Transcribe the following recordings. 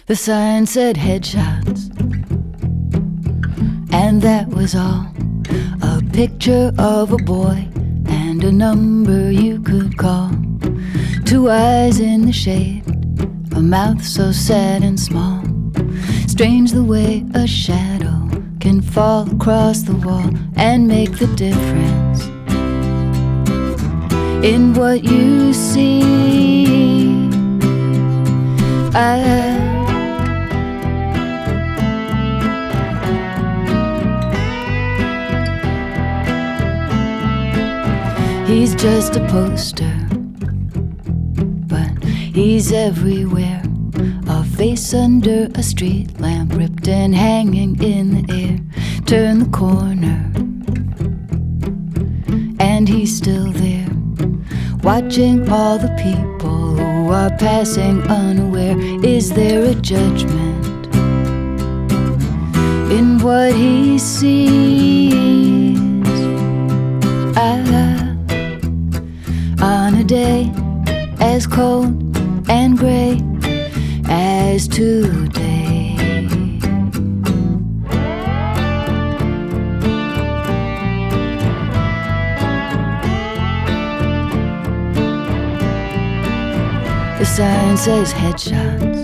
The sign said headshots, and that was all. A picture of a boy and a number you could call. Two eyes in the shade, a mouth so sad and small. Strange the way a shadow can fall across the wall and make the difference in what you see. He's just a poster, but he's everywhere. A face under a street lamp, ripped and hanging in the air. Turn the corner, and he's still there, watching all the people who are passing unaware. Is there a judgment in what he sees? On a day as cold and gray as today, the sign says headshots.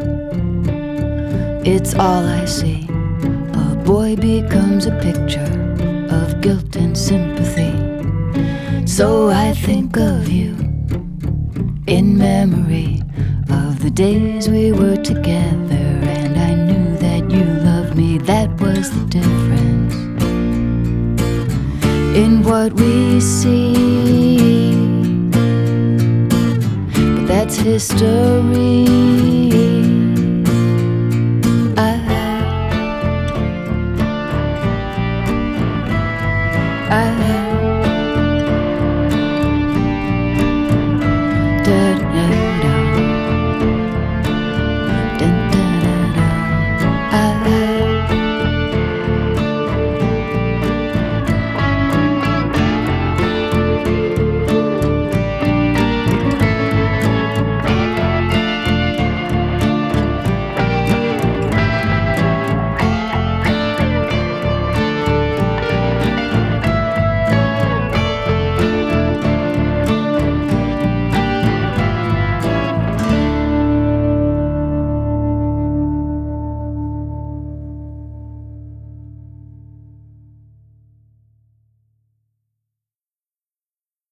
It's all I see. A boy becomes a picture of guilt and sympathy. So I think of you in memory of the days we were together, and I knew that you loved me. That was the difference in what we see. But that's history.